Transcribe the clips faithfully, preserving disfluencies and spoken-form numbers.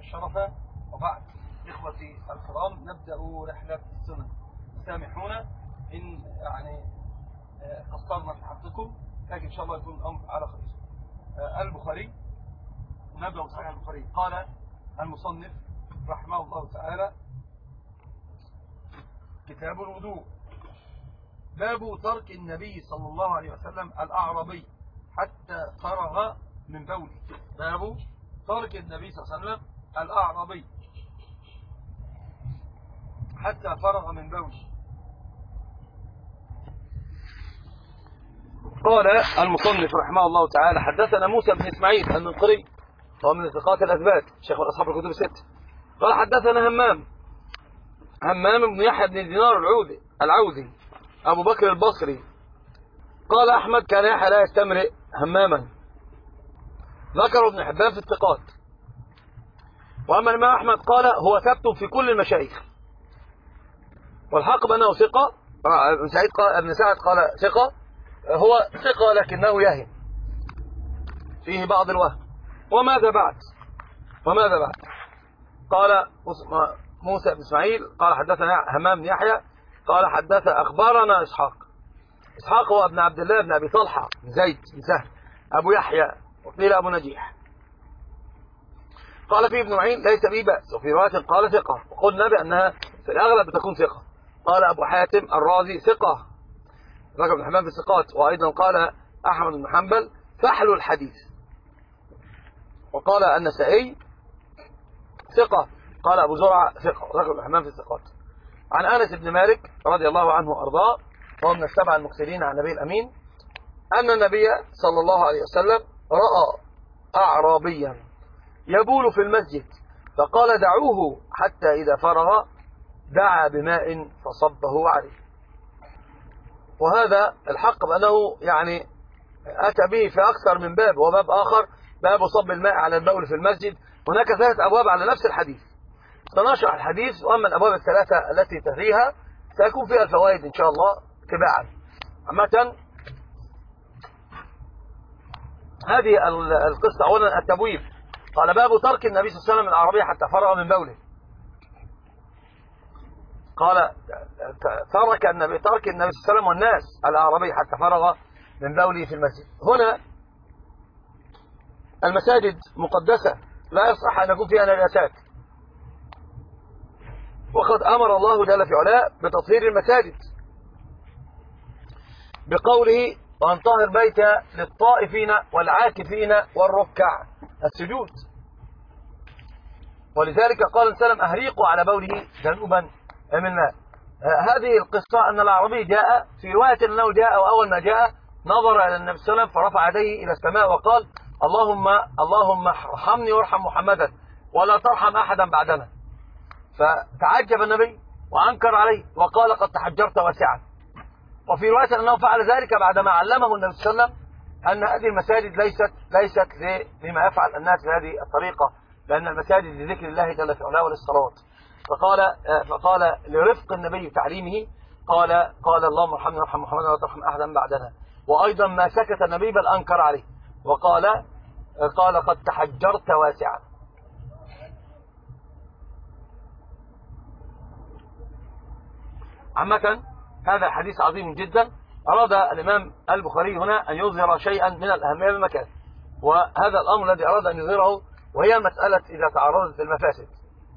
الشرف، وبعد إخوتي الكرام نبدأ رحلة السنن. سامحونا إن يعني قصرنا في حقكم، لكن إن شاء الله يكون الأمر على خير. البخاري، نبدأ بصحيح البخاري. قال المصنف رحمه الله تعالى: كتاب الوضوء، باب ترك النبي صلى الله عليه وسلم الأعرابي حتى فرغ من بوله. باب ترك النبي صلى الله عليه وسلم الأعرابي حتى فرغ من بوله. قال المصنف رحمه الله تعالى: حدثنا موسى بن إسماعيل المنقري، هو من ثقات الأثبات، شيخ أصحاب الكتب الستة. قال حدثنا همام همام بن يحيى بن دينار العودي العودي أبو بكر البصري. قال أحمد: كان يحيى لا يستمرئ هماما. ذكر ابن حبان في الثقات. وأما الإمام أحمد قال: هو ثبت في كل المشايخ، والحق بأنه ثقة. ابن سعيد قال ابن سعد قال ثقة، هو ثقة لكنه يهم، فيه بعض الوهم. وماذا بعد وماذا بعد قال موسى بن إسماعيل قال حدثنا همام بن يحيى قال حدث أخبارنا إسحاق. إسحاق هو ابن عبد الله بن أبي طلحة بن زيد بن سهل أبو يحيى، وقيل أبو نجيح. قال فيه ابن معين: ليس به بأس. وفي رواية قال ثقة، وقلنا بأنها في الأغلب بتكون ثقة. قال أبو حاتم الرازي ثقة، ذكر ابن حبان في الثقات. وأيضا قال أحمد بن حنبل فحل الحديث. وقال النسائي ثقة. قال أبو زرعة ثقة، ذكر ابن حبان في الثقات. عن أنس بن مالك رضي الله عنه وأرضاه، وهو من السبع المكثرين عن النبي الأمين، أن النبي صلى الله عليه وسلم رأى أعرابيا يبول في المسجد، فقال: دعوه حتى إذا فرغ دعا بماء فصبه عليه. وهذا الحق بأنه يعني أتى به في أكثر من باب، وباب آخر باب صب الماء على البول في المسجد. هناك ثلاث أبواب على نفس الحديث، سنشرح الحديث. وأما الأبواب الثلاثة التي تليها سيكون فيها الفوائد إن شاء الله تباعا. عامة هذه القصة. أولا التبويب، قال: باب ترك النبي صلى الله عليه وسلم الأعرابي حتى فرغ من بوله. قال: ترك النبي ترك النبي صلى الله عليه وسلم والناس الأعرابي حتى فرغ من بوله في المسجد. هنا المساجد مقدسة، لا يصح أن يكون فيها نجاسات، وقد أمر الله جل في علاه بتطهير المساجد بقوله: وأن طهر بيت للطائفين والعاكفين والركع السجود. ولذلك قال السلام: أهريقوا على بوله جنوبا من ماء. هذه القصة أن الأعرابي جاء في رواية أنه جاء، وأول ما جاء نظر إلى النبي صلى الله عليه وسلم فرفع يديه إلى السماء وقال: اللهم اللهم ارحمني وارحم محمدا ولا ترحم أحدا بعدنا. فتعجب النبي وأنكر عليه وقال: قد تحجرت واسعا. وفي رواية أنه فعل ذلك بعدما علمه النبي صلى الله عليه وسلم أن هذه المساجد ليست ليست لما يفعل الناس بهذه الطريقة، لأن المساجد لذكر الله جل في علاه وللصلوات. فقال فقال لرفق النبي تعليمه، قال قال اللهم ارحمني وارحم محمدا ولا ترحم أحدا بعدنا. وأيضا ما سكت النبي بل أنكر عليه وقال قال قد تحجرت واسعا. عامة هذا حديث عظيم جدا. أراد الإمام البخاري هنا أن يظهر شيئا من الأهمية بمكان، وهذا الأمر الذي أراد أن يظهره وهي مسألة إذا تعرضت المفاسد.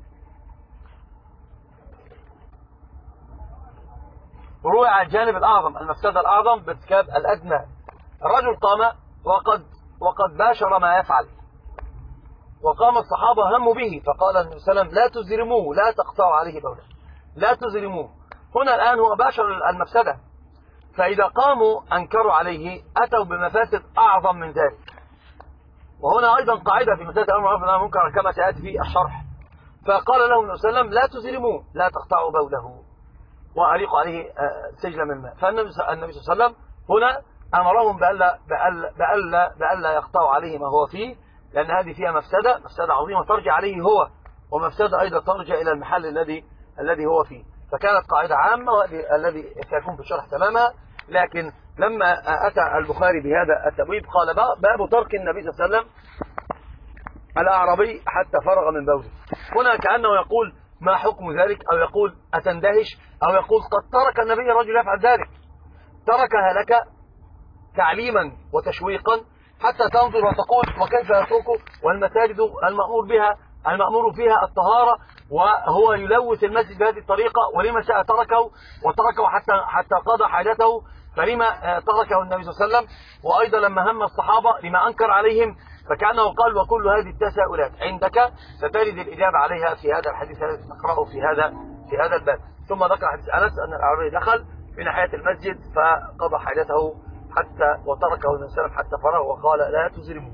روى على الجانب الأعظم، المفسدة الأعظم بارتكاب الأدنى. الرجل قام وقد وقد باشر ما يفعل، وقام الصحابة هموا به، فقال النبي صلى الله عليه وسلم: لا تزرموه، لا تقطعوا عليه بوله، لا تزرموه. هنا الآن هو باشر المفسدة، فإذا قاموا أنكروا عليه أتوا بمفاسد أعظم من ذلك. وهنا أيضا قاعدة في مسألة الأمر بالمعروف والنهي عن المنكر كما سيأتي في الشرح. فقال له النبي صلى الله عليه وسلم: لا تزرموه، لا تقطعوا بوله، وأريقوا عليه سجلا من ماء. فالنبي صلى الله عليه وسلم هنا أمرهم بألا, بألا, بألا, بألا يقطعوا عليه ما هو فيه، لأن هذه فيها مفسدة مفسدة عظيمة ترجع عليه هو، ومفسدة أيضا ترجع إلى المحل الذي الذي هو فيه. فكانت قاعدة عامة الذي سيكون في الشرح تماما. لكن لما أتى البخاري بهذا التبويب قال: باب ترك النبي صلى الله عليه وسلم الأعرابي حتى فرغ من بوله. هنا كأنه يقول ما حكم ذلك، أو يقول أتندهش، أو يقول قد ترك النبي الرجل يفعل ذلك، تركها لك تعليما وتشويقا حتى تنظر وتقول وكيف يتركه والمساجد المأمور بها المأمور فيها الطهارة، وهو يلوث المسجد بهذه الطريقة، ولما شاء تركه وتركه حتى حتى قضى حاجته، فلما تركه النبي صلى الله عليه وسلم؟ وأيضا لما هم الصحابة لما أنكر عليهم، فكأنه قال وكل هذه التساؤلات عندك ستجد الإجابة عليها في هذا الحديث الذي نقرأه في هذا في هذا الباب. ثم ذكر حديث أنس أن الأعرابي دخل في ناحية المسجد فقضى حاجته حتى وتركه النبي صلى الله عليه وسلم حتى فرغ وقال لا تزرموا.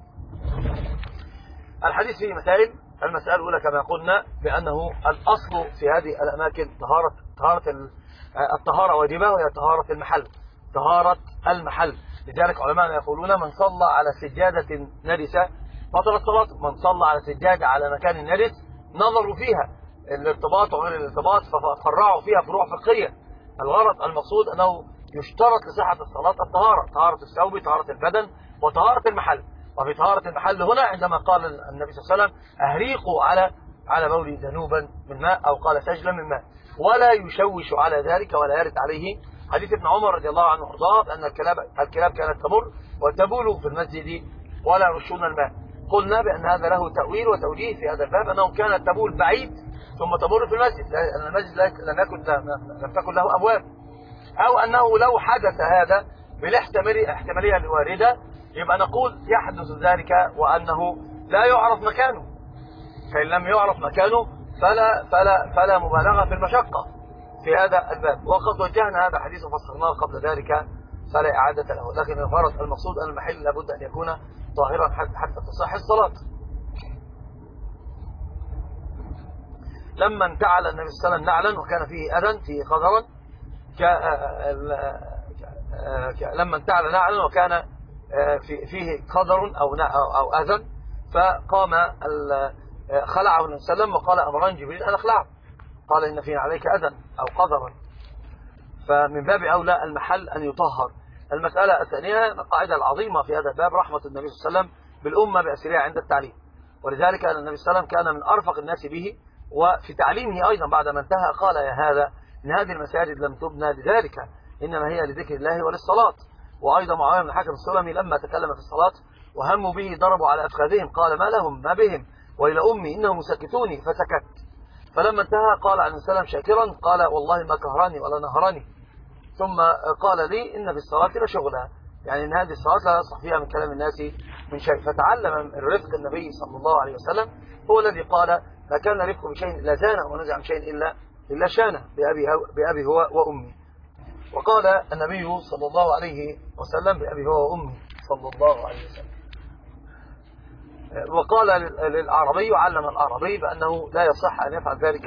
الحديث فيه مسائل. المسألة الأولى كما قلنا بأنه الأصل في هذه الأماكن طهارة طهارة الطهارة واجبة، وهي طهارة المحل طهارة المحل. لذلك علماء يقولون من صلى على سجادة نجسة بطلت صلاته، من صلى على سجادة على مكان نجس نظروا فيها الارتباط وغير الارتباط ففرعوا فيها فروع فقهية. الغرض المقصود أنه يشترط لصحة الصلاة الطهارة، طهارة الثوب، طهارة البدن، وطهارة المحل. وفي طهارة المحل هنا عندما قال النبي صلى الله عليه وسلم أهريقوا على على بولي ذنوبا من ماء، أو قال سجلا من ماء، ولا يشوش على ذلك ولا يرد عليه حديث ابن عمر رضي الله عنه وارضاه أن الكلاب الكلاب كانت تمر وتبول في المسجد ولا يرشون الماء. قلنا بأن هذا له تأويل وتوجيه في هذا الباب، أنه كانت تبول بعيد ثم تمر في المسجد، لأن المسجد لم يكن لم تكن له أبواب، أو أنه لو حدث هذا بالاحتمالية الواردة يبقى نقول يحدث ذلك وأنه لا يعرف مكانه، فإن لم يعرف مكانه فلا فلا فلا مبالغة في المشقة في هذا الباب. وقد وجهنا هذا الحديث وفسرناه قبل ذلك فلا إعادة له، لكن الغرض المقصود أن المحل لابد أن يكون طاهرا حتى تصح الصلاة. لما انتعل النبي صلى الله عليه وسلم نعلا وكان فيه أذى فيه قدرا، لما انتعل نعلا وكان فيه قدر أو أو أذى، فقام خلعه النبي صلى الله عليه وسلم وقال أمران جبريل أن أخلعه، قال إن فيه عليك أذى أو قدرا، فمن باب أولى المحل أن يطهر. المسألة الثانية القاعدة العظيمة في هذا الباب رحمة النبي صلى الله عليه وسلم بالأمة بأسرها عند التعليم، ولذلك أن النبي صلى الله عليه وسلم كان من أرفق الناس به، وفي تعليمه أيضا بعد ما انتهى قال يا هذا إن هذه المساجد لم تبنى لذلك، إنما هي لذكر الله وللصلاة. وأيضا معاوية بن الحكم السلمي لما تكلم في الصلاة وهموا به ضربوا على أفخاذهم قال ما لهم ما بهم وإلى أمي إنهم مسكتوني فسكت. فلما انتهى قال عن السلام شاكرا قال والله ما كهراني ولا نهراني، ثم قال لي إن في الصلاة لشغلها، يعني إن هذه الصلاة لا يصح فيها من كلام الناس من شيء. فتعلم الرفق النبي صلى الله عليه وسلم، هو الذي قال ما كان رفق بشيء إلا زانه ونزع عن شيء إلا إلا شانه بأبي, بأبي هو وأمي. وقال النبي صلى الله عليه وسلم بأبي هو وأمي صلى الله عليه وسلم. وقال للأعرابي علم الأعرابي بأنه لا يصح أن يفعل ذلك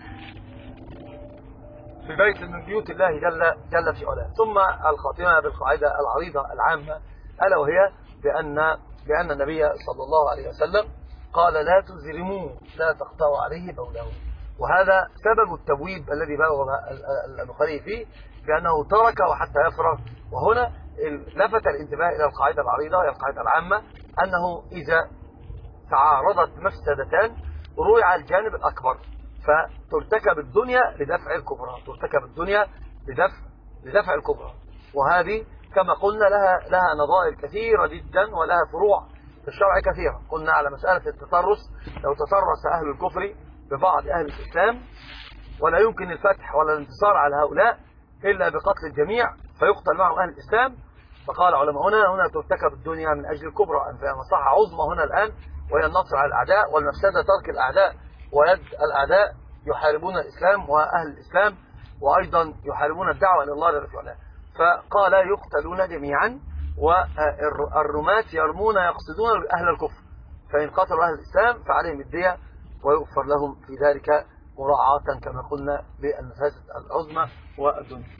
في بيت من بيوت الله جل, جل في علاه. ثم الخاتمة بالقاعدة العريضة العامة ألا وهي بأن بأن النبي صلى الله عليه وسلم قال لا تزرموا لا تقطعوا عليه بوله، وهذا سبب التبويب الذي بوب البخاري فيه بأنه ترك وحتى يفرغ. وهنا لفت الانتباه إلى القاعدة العريضة وهي القاعدة العامة أنه إذا تعارضت مفسدتان روع الجانب الأكبر، فترتكب الدنيا لدفع الكبرى، ترتكب الدنيا لدفع لدفع الكبرى. وهذه كما قلنا لها لها نظائر كثيرة جدا ولها فروع في الشرع كثيرة. قلنا على مسألة التطرس، لو تطرس أهل الكفر ببعض أهل الإسلام ولا يمكن الفتح ولا الانتصار على هؤلاء إلا بقتل الجميع فيقتل معهم أهل الإسلام، فقال علماؤنا هنا ترتكب الدنيا من أجل الكبرى، أن فيها مصلحة عظمى هنا الآن وهي النصر على الأعداء، والمفسدة ترك الأعداء ويد الأعداء يحاربون الإسلام وأهل الإسلام، وأيضا يحاربون الدعوة إلى الله جل وعلا. فقال يقتلون جميعا، والرماة يرمون يقصدون أهل الكفر، فإن قتلوا أهل الإسلام فعليهم الدية ويغفر لهم في ذلك مراعاة كما قلنا بالمفاسد العظمى والدنيا.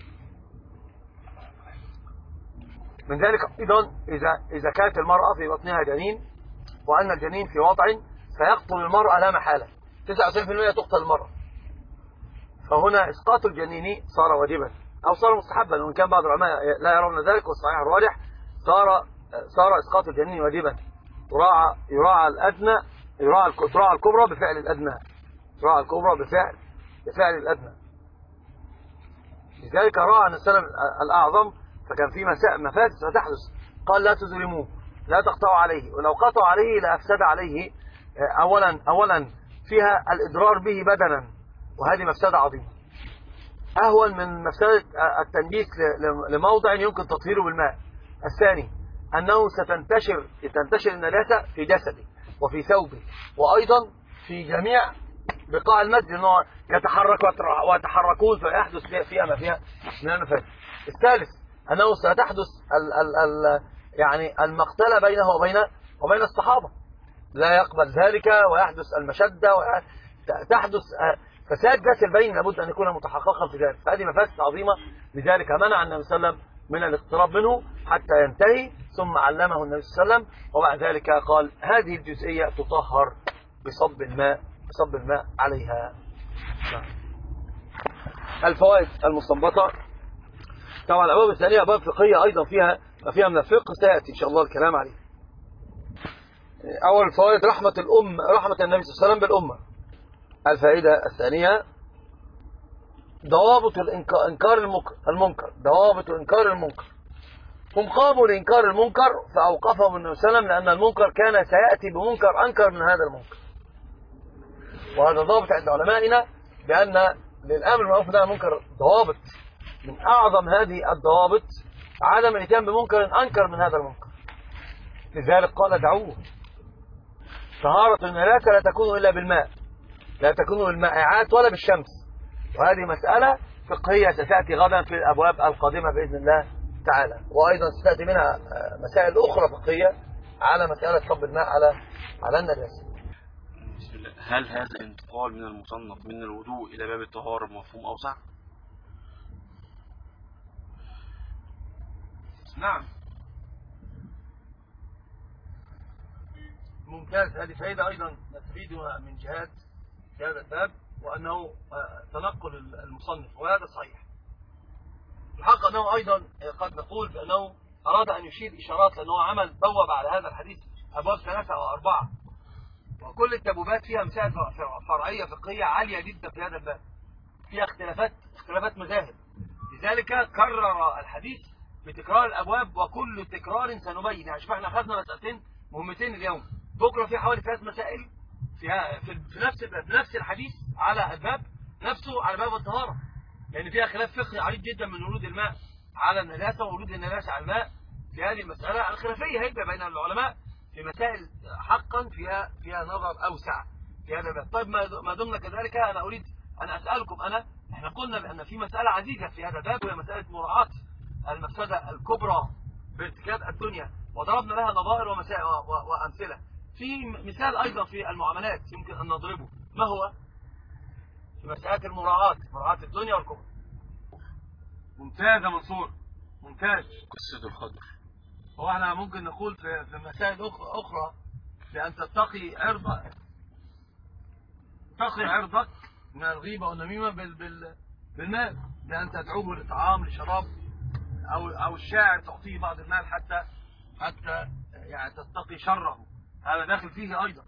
من ذلك أيضا إذا إذا كانت المرأة في بطنها جنين وأن الجنين في وضع فيقتل المرأة لا محالة، تسعة وتسعين بالمئة تقتل المرأة، فهنا إسقاط الجنين صار واجبا أو صار مستحبا، وإن كان بعض العلماء لا يرون ذلك، والصحيح الراجح صار صار إسقاط الجنين واجبا يراعى يراعى الأدنى، يراعى تراعى الكبرى بفعل الأدنى، يراعى الكبرى بفعل بفعل الأدنى. لذلك راعى النبي صلى الله عليه وسلم الأعظم، فكان في مفاسد ستحدث، قال لا تظلموه، لا تقطعوا عليه، ولو قطعوا عليه لأفسد عليه. أولا أولا فيها الإضرار به بدنا، وهذه مفسدة عظيمة أهون من مفسدة التنجيس لموضع يمكن تطهيره بالماء. الثاني أنه ستنتشر تنتشر النجاسة في جسده وفي ثوبه، وأيضا في جميع بقاع المسجد، أنه يتحرك ويتحركون فيحدث فيها ما فيها من المفاسد. الثالث أنه ستحدث ال ال ال يعني المقتلة بينه وبين وبين الصحابة، لا يقبل ذلك ويحدث المشدة وتحدث فساد ذات البين، لابد أن يكون متحققا في ذلك. فهذه مفاسد عظيمة، لذلك منع النبي صلى الله عليه وسلم من الاقتراب منه حتى ينتهي، ثم علمه النبي صلى الله عليه وسلم، وبعد ذلك قال هذه الجزئية تطهر بصب الماء بصب الماء عليها. الفوائد المستنبطة. طبعا الأبواب الثانية أبواب فقهية أيضا فيها فيها من الفقه، سيأتي إن شاء الله الكلام عليه. أول الفوائد رحمة الأم رحمة النبي صلى الله عليه وسلم بالأمة. الفائدة الثانية ضوابط إنكار المنكر ضوابط إنكار المنكر. هم قاموا لإنكار المنكر فأوقفهم النبي صلى الله عليه وسلم، لأن المنكر كان سيأتي بمنكر أنكر من هذا المنكر. وهذا ضابط عند علمائنا بأن للأمر بالمعروف والنهي عن المنكر ضوابط، من أعظم هذه الضوابط عدم الاتيان بمنكر أنكر من هذا المنكر. لذلك قال دعوه. طهارة النجاسة لا تكون إلا بالماء، لا تكون بالمائعات ولا بالشمس، وهذه مسألة فقهية ستأتي غدا في الأبواب القادمة بإذن الله تعالى، وأيضا ستأتي منها مسائل أخرى فقهية على مسألة صب الماء على على النجاسة. بسم الله. هل هذا الانتقال من المصنف من الوضوء إلى باب الطهارة مفهوم أوسع؟ نعم ممتاز. هذه فائدة أيضا نستفيدها من جهات في هذا الباب، وأنه تنقل المصنف، وهذا صحيح. الحق أنه أيضا قد نقول بأنه أراد أن يشير إشارات، لأنه عمل بوب على هذا الحديث أبواب ثلاثة أو أربعة، وكل التبويبات فيها مسائل فرعية فقهية عالية جدا في هذا الباب، فيها اختلافات اختلافات مذاهب. لذلك كرر الحديث بتكرار الأبواب، وكل تكرار سنبين. يعني شوف احنا أخذنا مسألتين مهمتين اليوم، بكرة في حوالي ثلاث مسائل فيها في نفس في نفس الحديث على الباب نفسه، على باب الطهارة، لأن يعني فيها خلاف فقهي عريض جدا من ورود الماء على النجاسة وورود النجاسة على الماء. في هذه المسألة الخلافية هيبقى بين العلماء في مسائل حقا فيها فيها نظر أوسع في هذا الباب. طيب ما دمنا كذلك، أنا أريد أن أسألكم، أنا احنا قلنا بأن في مسألة عزيزة في هذا الباب، وهي مسألة مراعاة المفسدة الكبرى بارتكاب الدنيا، وضربنا لها نظائر ومسائل وأمثلة. في مثال أيضا في المعاملات يمكن أن نضربه، ما هو؟ في مسألة المراعاة، مراعاة الدنيا والكبرى. ممتاز يا منصور، ممتاز. قصة الخضر. هو احنا ممكن نقول في في مسائل أخرى بأن تتقي عرضك، تقي عرضك من الغيبة والنميمة بال بال بالمال، بأن تدعوه لطعام لشراب، أو أو الشاعر تعطيه بعض المال حتى حتى يعني تتقي شره، هذا داخل فيه أيضا.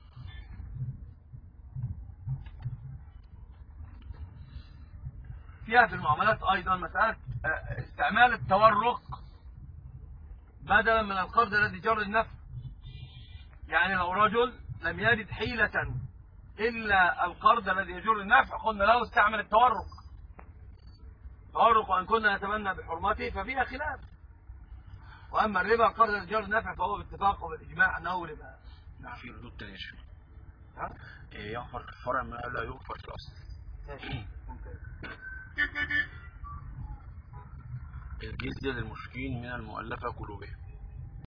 فيها في المعاملات أيضا مسألة استعمال التورق بدلا من القرض الذي جر النفع. يعني لو رجل لم يجد حيلة إلا القرض الذي يجر النفع، قلنا له استعمل التورق. التورق وأن كنا نتمنى بحرمته ففيها خلاف. وأما الربا القرض الذي جر النفع فهو باتفاق وبالإجماع أنه ربا. نعم. في ردود تانية شوية. يغفر في الفرع ما لا يغفر في الأصل. الجزية للمشركين من المؤلفة قلوبهم.